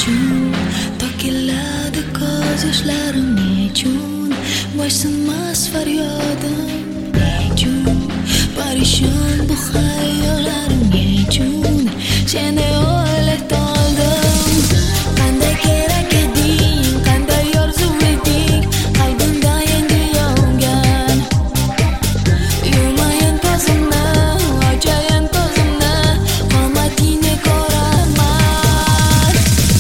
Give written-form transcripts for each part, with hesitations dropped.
nechun to'kiladi ko'z yoshlarim nechun boysunmas faryodim nechun parishon bu xayollarim nechun seni o'ylab toldim qanday kerak eding qanday orzu eding qalbimda endi yongan yummayin ko'zimni ochayin ko'zimni qomatingni ko'raman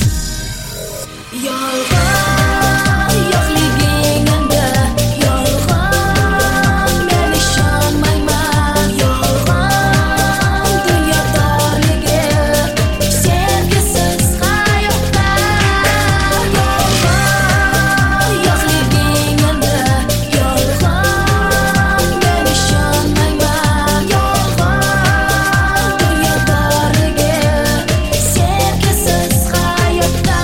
yolg'on yo'qligingda yolg'on men ishonmayman yolg'on dunyo torligi sevgisiz hayotda yolg'on yo'qligingda yolg'on men ishonmayman yolg'on dunyo torligi sevgisiz hayotda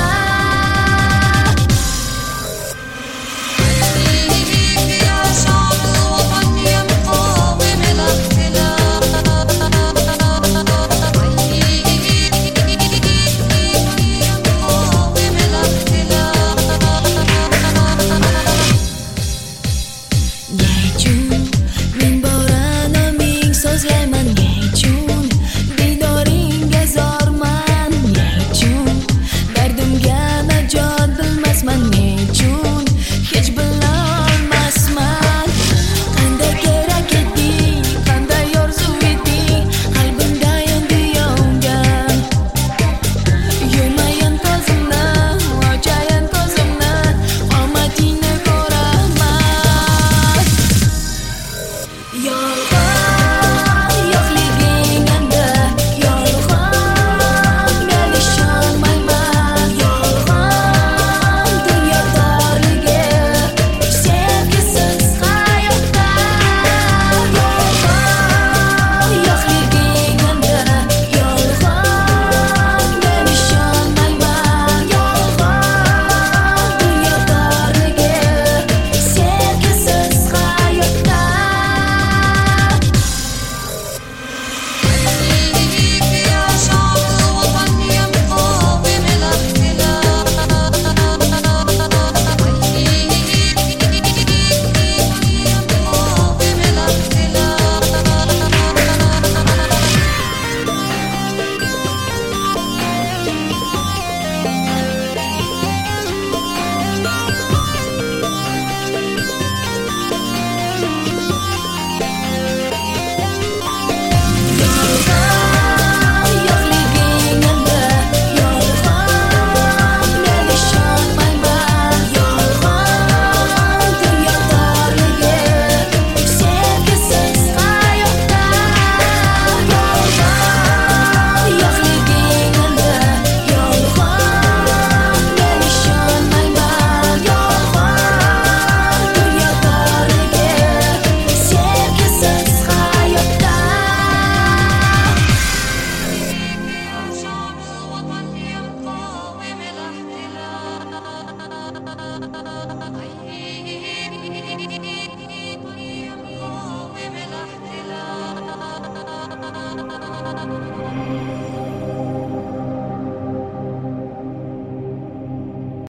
nechun ming borana ming so'zlayman nechun diydoringga zorman nechun dardimga najot bilmasman nechun hech bilolmasman qanday kerak eding qanday orzu eding qalbimda endi yongan yummayin ko'zimni ochayin ko'zimni qomatingni ko'raman yolg'on yo'qligingda yolg'on men ishonmayman yolg'on dunyo torligi sevgisiz hayotda yolg'on yo'qligingda yolg'on men ishonmayman yolg'on dunyo torligi sevgisiz hayotda yolg'on